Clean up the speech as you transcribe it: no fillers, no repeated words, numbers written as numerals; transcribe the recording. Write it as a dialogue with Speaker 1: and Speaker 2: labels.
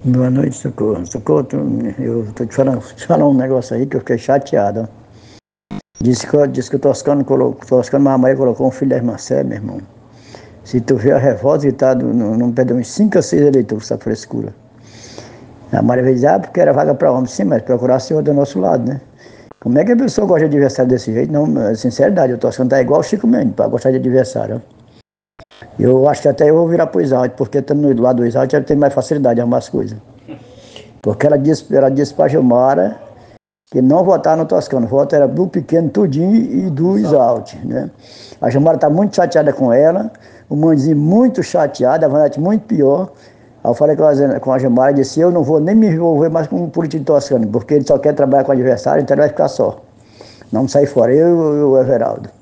Speaker 1: Boa noite, Socorro. Socorro, eu tô te falando um negócio aí que eu fiquei chateado. Ó. Disse que o Toscano Mamãe colocou um filho da irmã Sé, meu irmão. Se tu vê a revolta que tá, não perdeu uns 5 a 6 eleitores essa frescura. A Maria veio dizer, porque era vaga para homem, sim, mas procurasse o do nosso lado, né? Como é que a pessoa gosta de adversário desse jeito? Não, sinceridade, o Toscano tá igual o Chico Mendes para gostar de adversário. Ó. Eu acho que até eu vou virar pro Exalto, porque estando do lado do Exalto, ela tem mais facilidade de arrumar as coisas. Porque ela disse para Gilmara que não votar no Toscano, o voto era do Pequeno tudinho e do Exalt, né? A Gilmara está muito chateada com ela, o Manzinho muito chateado, a Vanete muito pior. Aí eu falei com a Gilmara e disse, eu não vou nem me envolver mais com o político Toscano, porque ele só quer trabalhar com o adversário, então ele vai ficar só. Não sair fora, eu e o Everaldo.